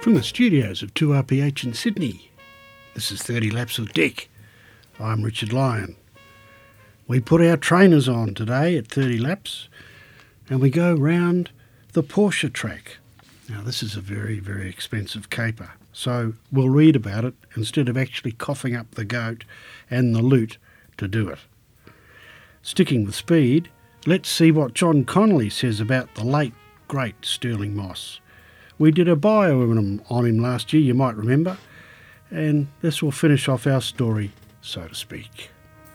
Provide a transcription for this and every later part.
From the studios of 2RPH in Sydney, this is 30 Laps of Dick. I'm Richard Lyon. We put our trainers on today at 30 Laps and we go round the Porsche track. Now this is a very, very expensive caper, so we'll read about it instead of actually coughing up the goat and the loot to do it. Sticking with speed, let's see what John Connolly says about the late, great Stirling Moss. We did a bio on him last year, you might remember, and this will finish off our story, so to speak.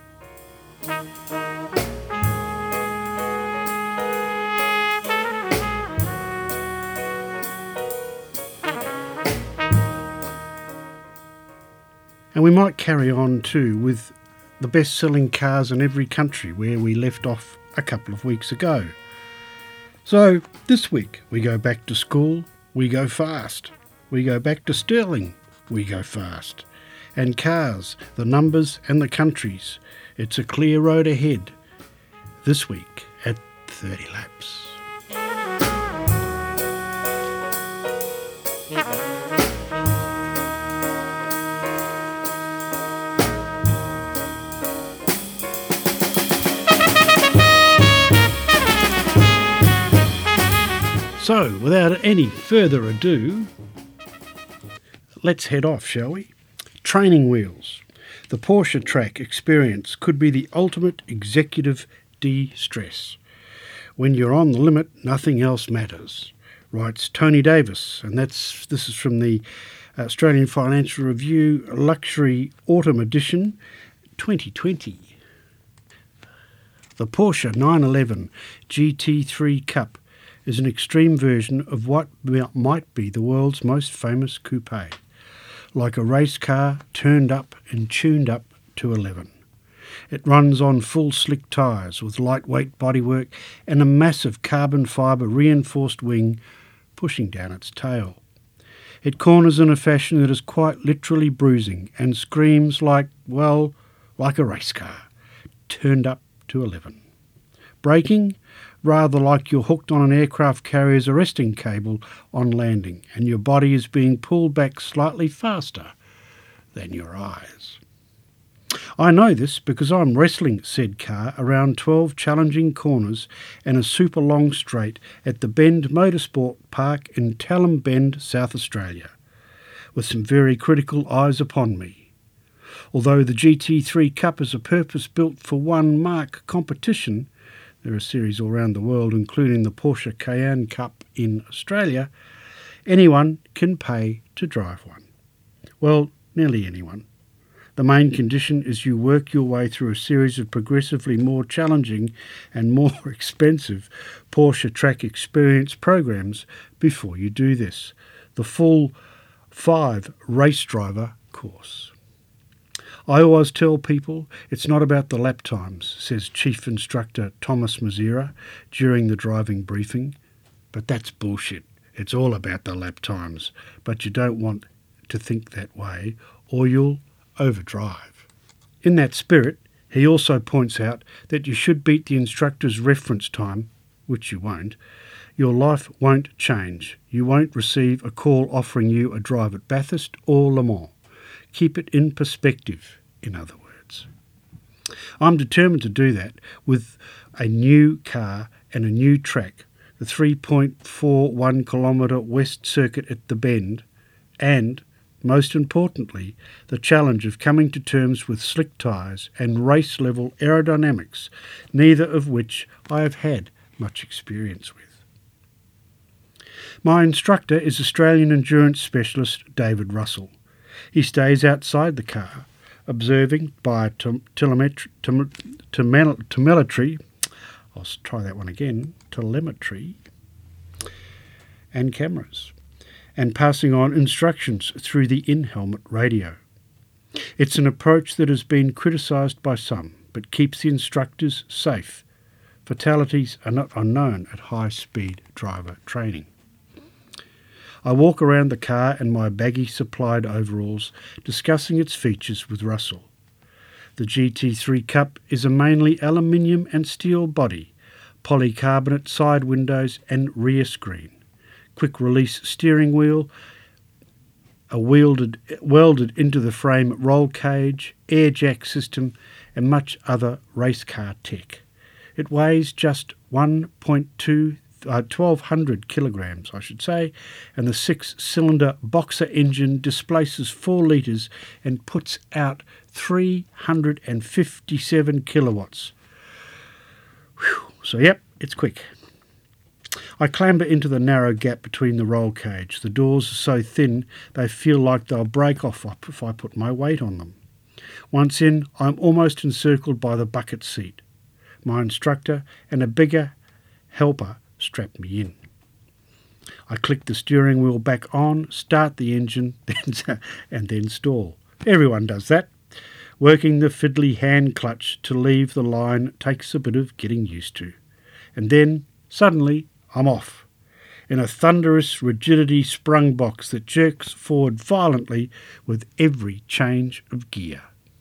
And we might carry on too with the best-selling cars in every country where we left off a couple of weeks ago. So this week we go back to school, we go fast. We go back to Stirling, we go fast. And cars, the numbers and the countries. It's a clear road ahead. This week at 30 Laps. So, without any further ado, let's head off, shall we? Training wheels. The Porsche track experience could be the ultimate executive de-stress. When you're on the limit, nothing else matters, writes Tony Davis, and this is from the Australian Financial Review Luxury Autumn Edition 2020. The Porsche 911 GT3 Cup is an extreme version of what might be the world's most famous coupe, like a race car turned up and tuned up to 11. It runs on full slick tyres with lightweight bodywork and a massive carbon fibre reinforced wing pushing down its tail. It corners in a fashion that is quite literally bruising and screams like a race car turned up to 11. Braking? Rather like you're hooked on an aircraft carrier's arresting cable on landing and your body is being pulled back slightly faster than your eyes. I know this because I'm wrestling said car around 12 challenging corners and a super long straight at the Bend Motorsport Park in Tallam Bend, South Australia, with some very critical eyes upon me. Although the GT3 Cup is a purpose-built for one marque competition, there are series all around the world, including the Porsche Cayenne Cup in Australia, anyone can pay to drive one. Well, nearly anyone. The main condition is you work your way through a series of progressively more challenging and more expensive Porsche track experience programs before you do this. The full 5 race driver course. I always tell people it's not about the lap times, says Chief Instructor Thomas Mazira during the driving briefing. But that's bullshit. It's all about the lap times. But you don't want to think that way or you'll overdrive. In that spirit, he also points out that you should beat the instructor's reference time, which you won't. Your life won't change. You won't receive a call offering you a drive at Bathurst or Le Mans. Keep it in perspective, in other words. I'm determined to do that with a new car and a new track, the 3.41 kilometre West Circuit at the Bend, and, most importantly, the challenge of coming to terms with slick tyres and race-level aerodynamics, neither of which I have had much experience with. My instructor is Australian endurance specialist David Russell. He stays outside the car, observing by telemetry, I'll try that one again, telemetry and cameras, and passing on instructions through the in-helmet radio. It's an approach that has been criticised by some, but keeps the instructors safe. Fatalities are not unknown at high-speed driver training. I walk around the car in my baggy supplied overalls, discussing its features with Russell. The GT3 Cup is a mainly aluminium and steel body, polycarbonate side windows and rear screen, quick release steering wheel a welded into the frame roll cage, air jack system and much other race car tech. It weighs just 1,200 kilograms, I should say, and the 6-cylinder Boxer engine displaces 4 litres and puts out 357 kilowatts. Whew. So yep, it's quick. I clamber into the narrow gap between the roll cage. The doors are so thin they feel like they'll break off if I put my weight on them. Once in, I'm almost encircled by the bucket seat. My instructor and a bigger helper strap me in. I click the steering wheel back on, start the engine, and then stall. Everyone does that. Working the fiddly hand clutch to leave the line takes a bit of getting used to. And then, suddenly, I'm off, in a thunderous rigidity sprung box that jerks forward violently with every change of gear.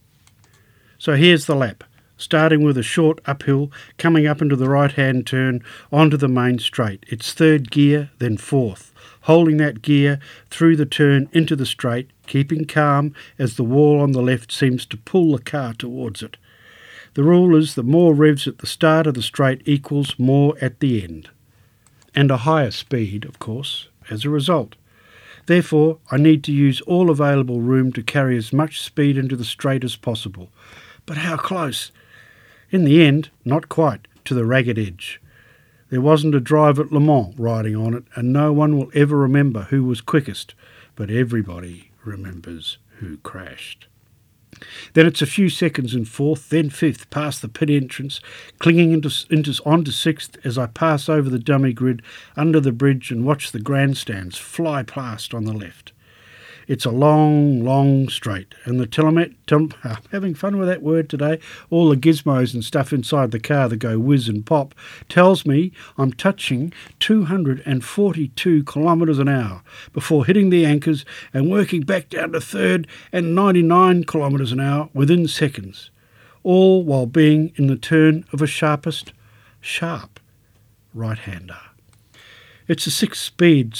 So here's the lap, starting with a short uphill, coming up into the right-hand turn, onto the main straight. It's third gear, then fourth, holding that gear through the turn into the straight, keeping calm as the wall on the left seems to pull the car towards it. The rule is the more revs at the start of the straight equals more at the end. And a higher speed, of course, as a result. Therefore, I need to use all available room to carry as much speed into the straight as possible. But how close? In the end, not quite, to the ragged edge. There wasn't a driver at Le Mans riding on it, and no one will ever remember who was quickest, but everybody remembers who crashed. Then it's a few seconds in fourth, then fifth, past the pit entrance, clinging onto sixth as I pass over the dummy grid, under the bridge and watch the grandstands fly past on the left. It's a long, long straight, and the I'm having fun with that word today, all the gizmos and stuff inside the car that go whiz and pop, tells me I'm touching 242 kilometres an hour before hitting the anchors and working back down to third and 99 kilometres an hour within seconds, all while being in the turn of a sharp right-hander. It's a six-speed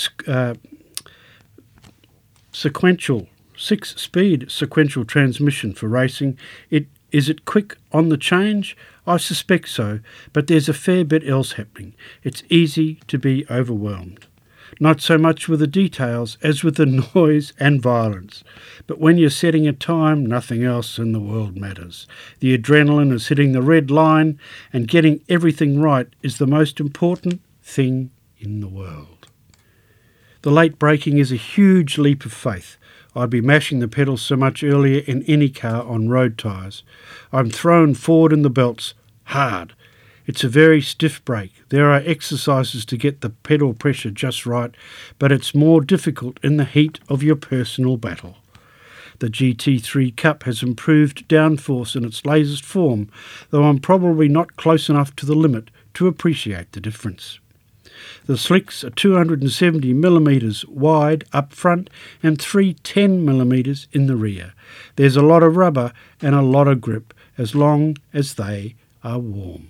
sequential transmission for racing. Is it quick on the change? I suspect so, but there's a fair bit else happening. It's easy to be overwhelmed. Not so much with the details as with the noise and violence. But when you're setting a time, nothing else in the world matters. The adrenaline is hitting the red line, and getting everything right is the most important thing in the world. The late braking is a huge leap of faith. I'd be mashing the pedals so much earlier in any car on road tyres. I'm thrown forward in the belts, hard. It's a very stiff brake. There are exercises to get the pedal pressure just right, but it's more difficult in the heat of your personal battle. The GT3 Cup has improved downforce in its latest form, though I'm probably not close enough to the limit to appreciate the difference. The slicks are 270mm wide up front and 310mm in the rear. There's a lot of rubber and a lot of grip as long as they are warm.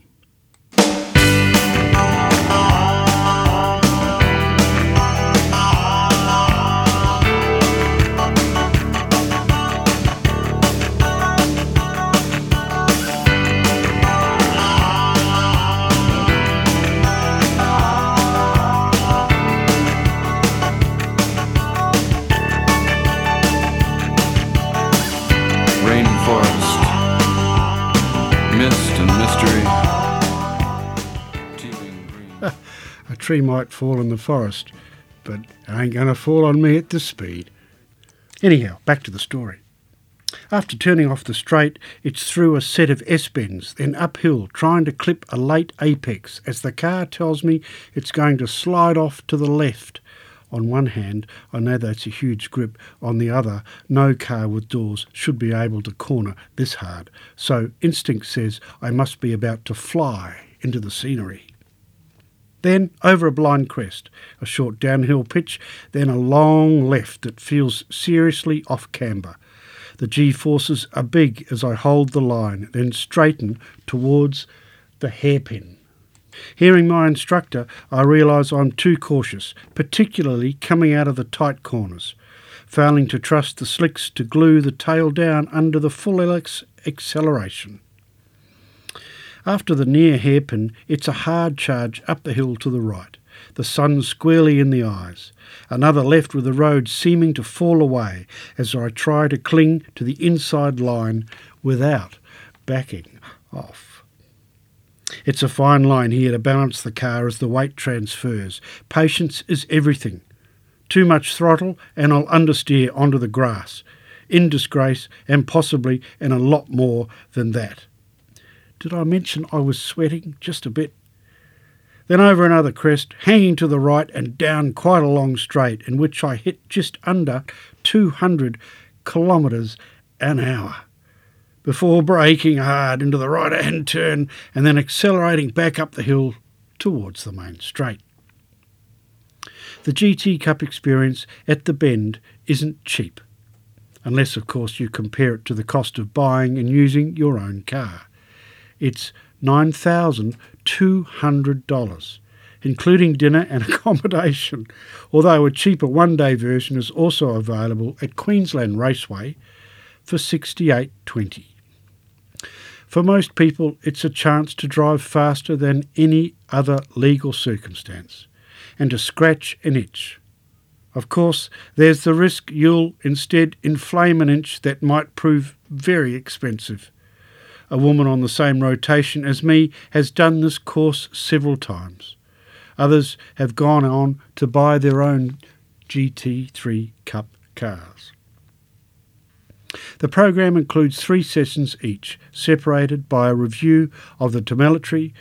A tree might fall in the forest, but it ain't going to fall on me at this speed. Anyhow, back to the story. After turning off the straight, it's through a set of S-bends, then uphill, trying to clip a late apex as the car tells me it's going to slide off to the left. On one hand, I know that's a huge grip. On the other, no car with doors should be able to corner this hard. So instinct says I must be about to fly into the scenery. Then over a blind crest, a short downhill pitch, then a long left that feels seriously off camber. The G-forces are big as I hold the line, then straighten towards the hairpin. Hearing my instructor, I realise I'm too cautious, particularly coming out of the tight corners. failing to trust the slicks to glue the tail down under the full acceleration. After the near hairpin, it's a hard charge up the hill to the right, the sun squarely in the eyes, another left with the road seeming to fall away as I try to cling to the inside line without backing off. It's a fine line here to balance the car as the weight transfers. Patience is everything. Too much throttle and I'll understeer onto the grass, in disgrace and possibly in a lot more than that. Did I mention I was sweating just a bit? Then over another crest, hanging to the right and down quite a long straight, in which I hit just under 200 kilometres an hour, before braking hard into the right-hand turn and then accelerating back up the hill towards the main straight. The GT Cup experience at the Bend isn't cheap, unless of course you compare it to the cost of buying and using your own car. It's $9,200, including dinner and accommodation, although a cheaper one-day version is also available at Queensland Raceway for $68.20. For most people, it's a chance to drive faster than any other legal circumstance, and to scratch an itch. Of course, there's the risk you'll instead inflame an inch that might prove very expensive. A woman on the same rotation as me has done this course several times. Others have gone on to buy their own GT3 Cup cars. The program includes 3 sessions each, separated by a review of the telemetry,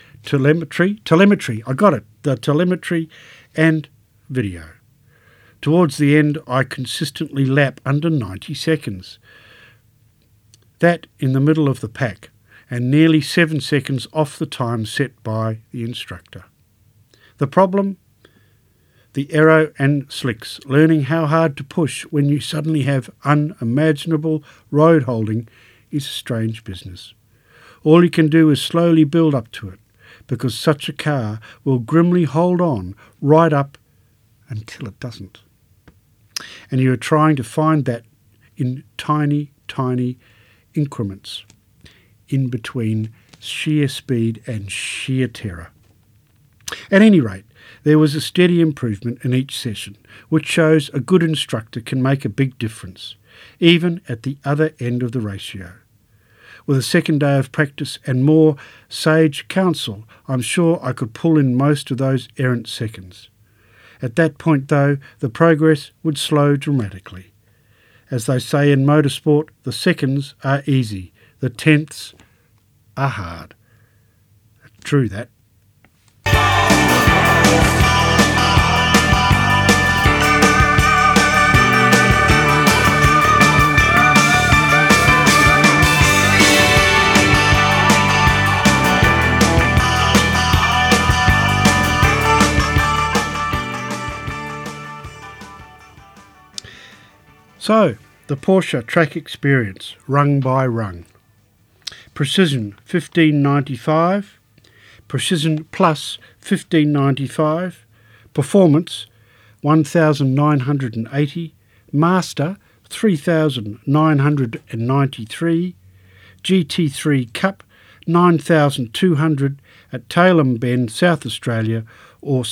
and video. Towards the end, I consistently lap under 90 seconds. That in the middle of the pack, and nearly 7 seconds off the time set by the instructor. The problem? The aero and slicks, learning how hard to push when you suddenly have unimaginable road holding is a strange business. All you can do is slowly build up to it, because such a car will grimly hold on right up until it doesn't. And you are trying to find that in tiny, tiny increments, in between sheer speed and sheer terror. At any rate, there was a steady improvement in each session, which shows a good instructor can make a big difference, even at the other end of the ratio. With a second day of practice and more sage counsel, I'm sure I could pull in most of those errant seconds. At that point, though, the progress would slow dramatically. As they say in motorsport, the seconds are easy, the tenths are hard. True that. So, the Porsche track experience, rung by rung. Precision 1595, Precision Plus 1595, Performance 1980, Master 3993, GT3 Cup 9200 at Tailem Bend, South Australia, or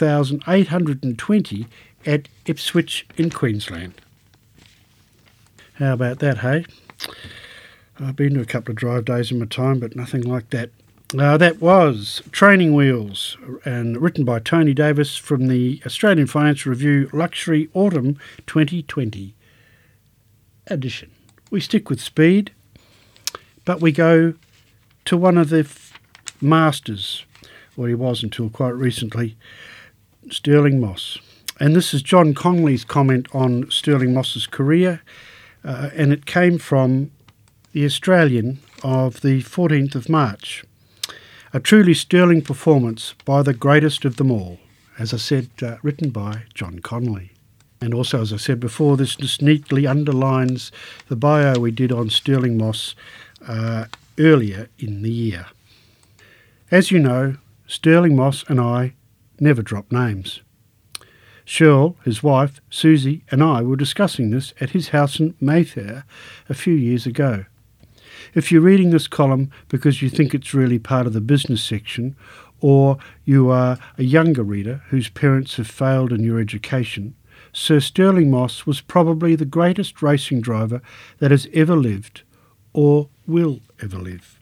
6820 at Ipswich in Queensland. How about that, hey? I've been to a couple of drive days in my time, but nothing like that. That was Training Wheels, and written by Tony Davis from the Australian Financial Review Luxury Autumn 2020 edition. We stick with speed, but we go to one of the masters, or he was until quite recently, Stirling Moss. And this is John Conley's comment on Stirling Moss's career, and it came from the Australian of the 14th of March. A truly sterling performance by the greatest of them all, as I said, written by John Conley. And also, as I said before, this just neatly underlines the bio we did on Stirling Moss earlier in the year. As you know, Stirling Moss and I never drop names. Shirl, his wife, Susie, and I were discussing this at his house in Mayfair a few years ago. If you're reading this column because you think it's really part of the business section, or you are a younger reader whose parents have failed in your education, Sir Stirling Moss was probably the greatest racing driver that has ever lived or will ever live.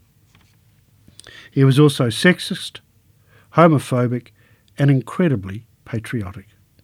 He was also sexist, homophobic, and incredibly patriotic.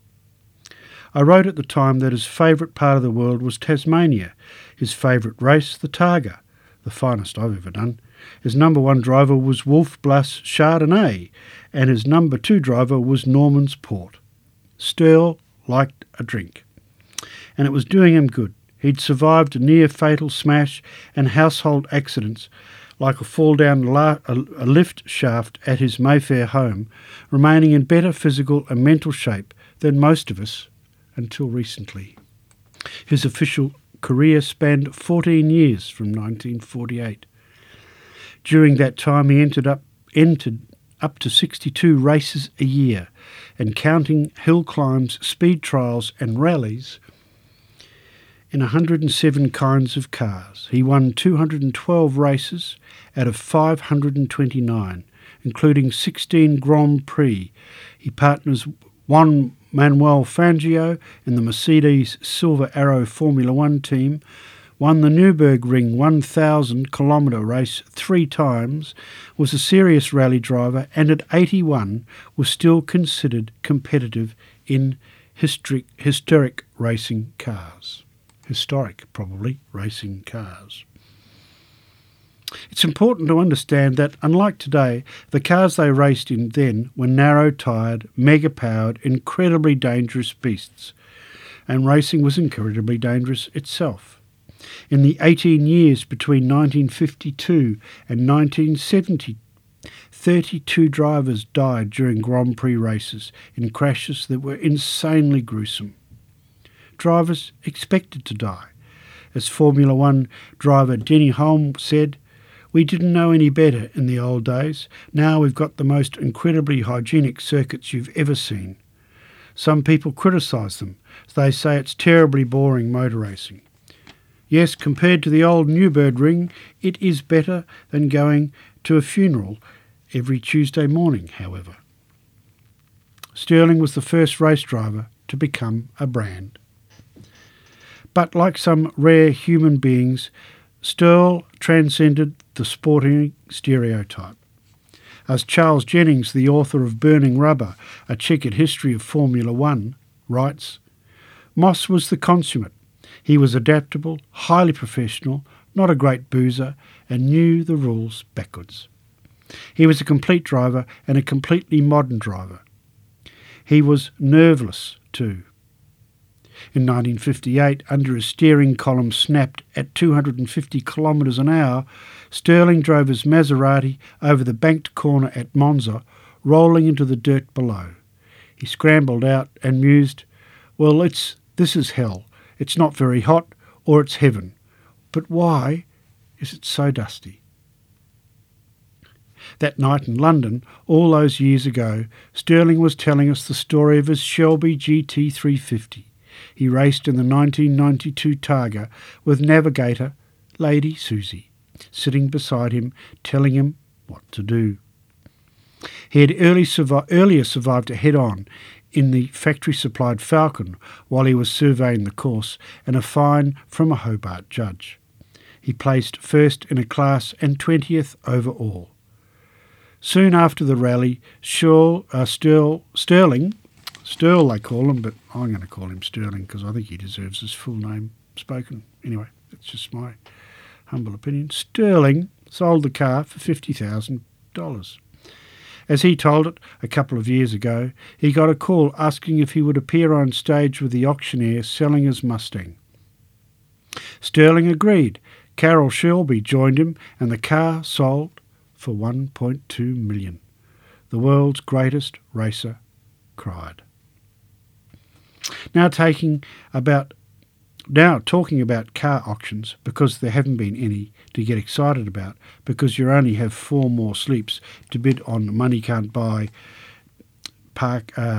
I wrote at the time that his favourite part of the world was Tasmania, his favourite race the Targa, the finest I've ever done. His number one driver was Wolf Blass Chardonnay, and his number two driver was Norman's Port. Stirl liked a drink, and it was doing him good. He'd survived a near-fatal smash and household accidents like a fall down a lift shaft at his Mayfair home, remaining in better physical and mental shape than most of us until recently. His official career spanned 14 years from 1948. During that time he entered up to 62 races a year, and counting hill climbs, speed trials and rallies in 107 kinds of cars. He won 212 races out of 529, including 16 Grand Prix. He partners Juan Manuel Fangio in the Mercedes Silver Arrow Formula One team, won the Nürburgring 1,000-kilometre race 3 times, was a serious rally driver, and at 81 was still considered competitive in historic racing cars. Historic, probably, racing cars. It's important to understand that, unlike today, the cars they raced in then were narrow-tyred, mega-powered, incredibly dangerous beasts, and racing was incredibly dangerous itself. In the 18 years between 1952 and 1970, 32 drivers died during Grand Prix races in crashes that were insanely gruesome. Drivers expected to die. As Formula One driver Denny Hulme said, "We didn't know any better in the old days. Now we've got the most incredibly hygienic circuits you've ever seen." Some people criticise them. They say it's terribly boring motor racing. Yes, compared to the old Nürburgring, it is better than going to a funeral every Tuesday morning, however. Stirling was the first race driver to become a brand. But like some rare human beings, Stirl transcended the sporting stereotype. As Charles Jennings, the author of Burning Rubber, A Checkered History of Formula One, writes, Moss was the consummate. He was adaptable, highly professional, not a great boozer, and knew the rules backwards. He was a complete driver and a completely modern driver. He was nerveless too. In 1958, under his steering column snapped at 250 kilometres an hour, Stirling drove his Maserati over the banked corner at Monza, rolling into the dirt below. He scrambled out and mused, "Well, this is hell. It's not very hot, or it's heaven. But why is it so dusty?" That night in London, all those years ago, Stirling was telling us the story of his Shelby GT350. He raced in the 1992 Targa with navigator Lady Susie, sitting beside him, telling him what to do. He had earlier survived a head-on in the factory-supplied Falcon while he was surveying the course, and a fine from a Hobart judge. He placed first in a class and 20th overall. Soon after the rally, Stirling, Stirl they call him, but I'm going to call him Stirling because I think he deserves his full name spoken. Anyway, that's just my humble opinion. Stirling sold the car for $50,000. As he told it a couple of years ago, he got a call asking if he would appear on stage with the auctioneer selling his Mustang. Stirling agreed. Carroll Shelby joined him, and the car sold for $1.2 million. The world's greatest racer cried. Now talking about car auctions, because there haven't been any to get excited about, because you only have 4 more sleeps to bid on money can't buy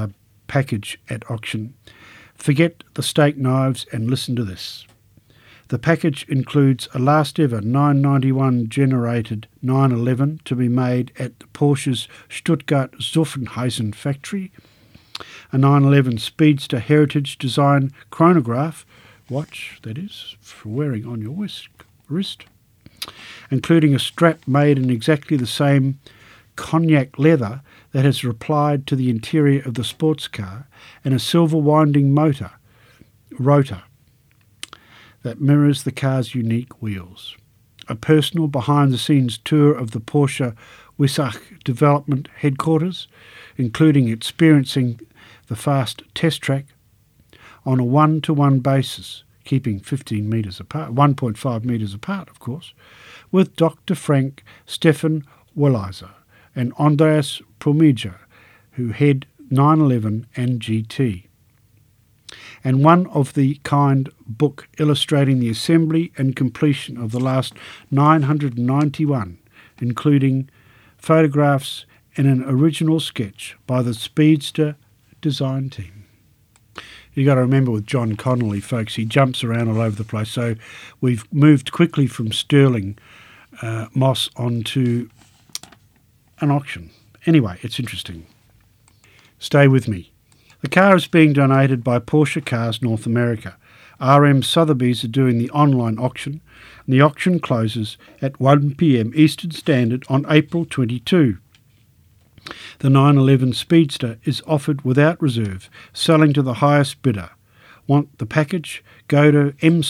package at auction. Forget the steak knives and listen to this. The package includes a last ever 991 generated 911 to be made at Porsche's Stuttgart Zuffenhausen factory, a 911 Speedster Heritage Design chronograph, watch that is, for wearing on your wrist, including a strap made in exactly the same cognac leather that has replied to the interior of the sports car, and a silver winding rotor that mirrors the car's unique wheels. A personal behind-the-scenes tour of the Porsche Weissach development headquarters, including experiencing the fast test track on a one-to-one basis, keeping 15 metres apart, 1.5 metres apart, of course, with Dr. Frank Stefan Walliser and Andreas Promija, who head 911 and GT, and one-of-the-kind book illustrating the assembly and completion of the last 991, including photographs and an original sketch by the Speedster design team. You got to remember with John Connolly, folks, he jumps around all over the place. So we've moved quickly from Stirling Moss onto an auction. Anyway, it's interesting. Stay with me. The car is being donated by Porsche Cars North America. RM Sotheby's are doing the online auction, and the auction closes at 1 p.m. Eastern Standard on April 22. The 911 Speedster is offered without reserve, selling to the highest bidder. Want the package? Go to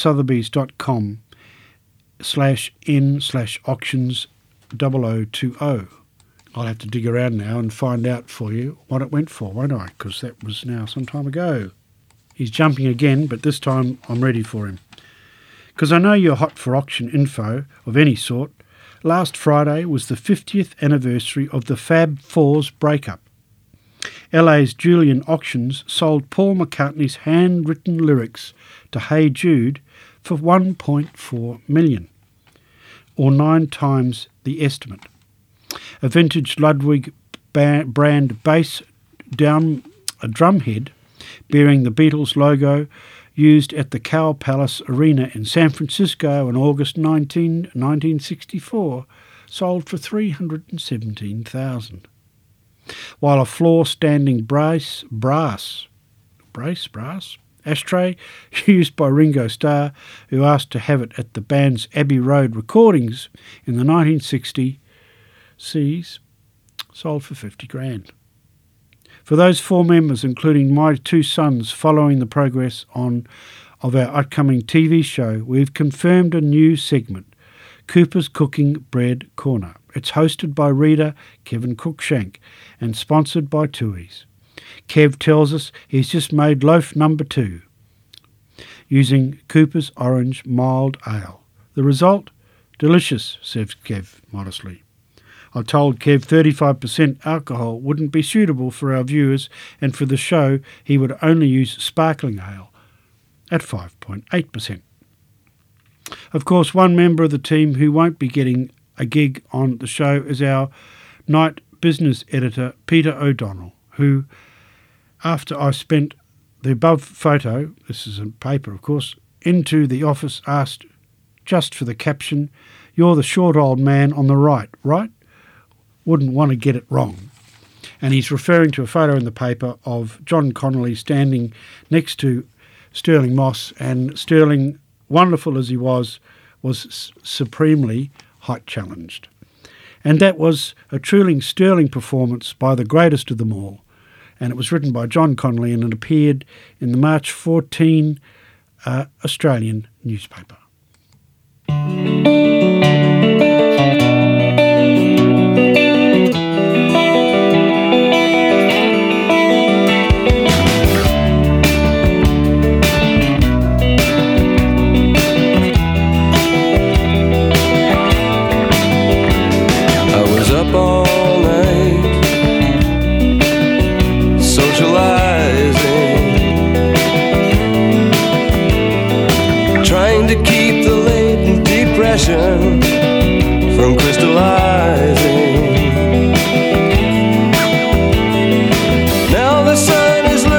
msotheby's.com/n/auctions0020. I'll have to dig around now and find out for you what it went for, won't I? Because that was now some time ago. He's jumping again, but this time I'm ready for him. Because I know you're hot for auction info of any sort. Last Friday was the 50th anniversary of the Fab Four's breakup. LA's Julian Auctions sold Paul McCartney's handwritten lyrics to Hey Jude for $1.4 million, or 9 times the estimate. A vintage Ludwig brand bass drumhead bearing the Beatles logo used at the Cow Palace Arena in San Francisco in August 1964 sold for $317,000. While a floor-standing brass ashtray used by Ringo Starr, who asked to have it at the band's Abbey Road recordings in the 1960s, sold for $50,000. For those 4 members, including my 2 sons, following the progress of our upcoming TV show, we've confirmed a new segment, Cooper's Cooking Bread Corner. It's hosted by reader Kevin Cookshank and sponsored by Tui's. Kev tells us he's just made loaf number 2 using Cooper's Orange Mild Ale. The result? Delicious, says Kev modestly. I told Kev 35% alcohol wouldn't be suitable for our viewers, and for the show he would only use sparkling ale at 5.8%. Of course, one member of the team who won't be getting a gig on the show is our night business editor, Peter O'Donnell, who, after I spent the above photo, this is a paper of course, into the office, asked, just for the caption, "You're the short old man on the right, right?" Wouldn't want to get it wrong. And he's referring to a photo in the paper of John Connolly standing next to Stirling Moss, and Stirling, wonderful as he was supremely height challenged. And that was a truly sterling performance by the greatest of them all. And it was written by John Connolly, and it appeared in the March 14 Australian newspaper. From crystallizing. Now the sun is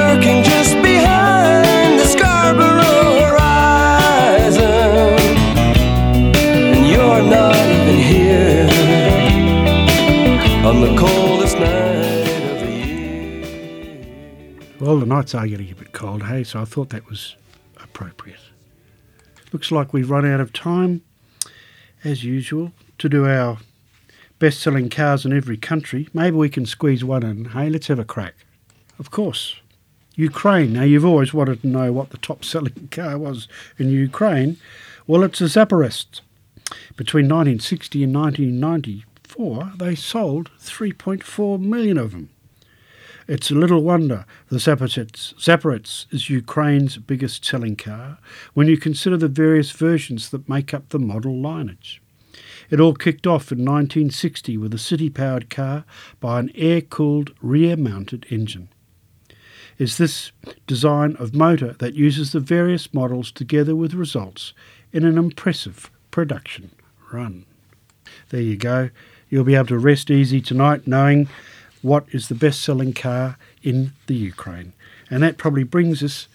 night of the year. Well, the nights are getting a bit cold, hey, so I thought that was appropriate. Looks like we've run out of time, as usual, to do our best-selling cars in every country. Maybe we can squeeze one in. Hey, let's have a crack. Of course, Ukraine. Now, you've always wanted to know what the top-selling car was in Ukraine. Well, it's a Zaporozhye. Between 1960 and 1994, they sold 3.4 million of them. It's a little wonder the Zaporozhye is Ukraine's biggest selling car when you consider the various versions that make up the model lineage. It all kicked off in 1960 with a city-powered car by an air-cooled rear-mounted engine. It's this design of motor that uses the various models together with results in an impressive production run. There you go. You'll be able to rest easy tonight knowing what is the best-selling car in the Ukraine. And that probably brings us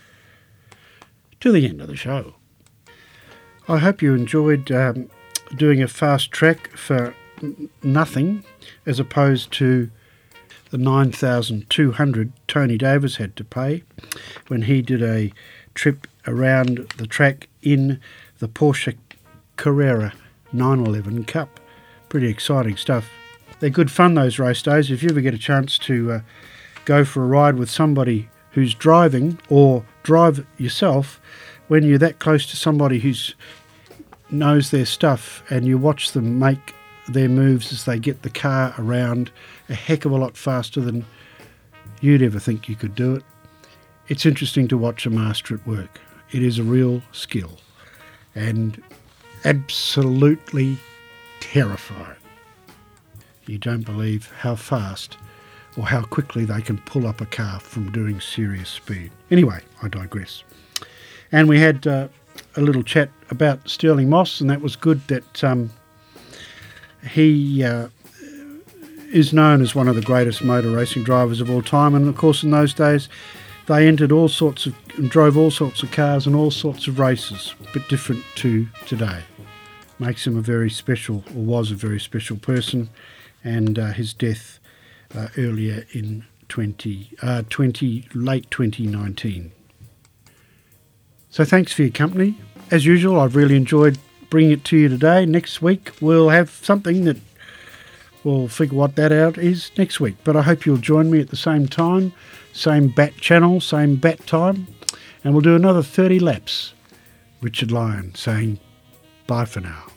to the end of the show. I hope you enjoyed doing a fast track for nothing as opposed to the $9,200 Tony Davis had to pay when he did a trip around the track in the Porsche Carrera 911 Cup. Pretty exciting stuff. They're good fun, those race days. If you ever get a chance to go for a ride with somebody who's driving or drive yourself, when you're that close to somebody who knows their stuff and you watch them make their moves as they get the car around a heck of a lot faster than you'd ever think you could do it, it's interesting to watch a master at work. It is a real skill and absolutely terrifying. You don't believe how fast or how quickly they can pull up a car from doing serious speed. Anyway, I digress. And we had a little chat about Stirling Moss, and that was good that he is known as one of the greatest motor racing drivers of all time. And of course, in those days, they entered all sorts of and drove all sorts of cars and all sorts of races, but different to today. Makes him a very special, or was a very special person. And his death earlier in late 2019. So thanks for your company. As usual, I've really enjoyed bringing it to you today. Next week we'll have something that we'll figure what that out is next week. But I hope you'll join me at the same time, same bat channel, same bat time, and we'll do another 30 laps. Richard Lyon saying bye for now.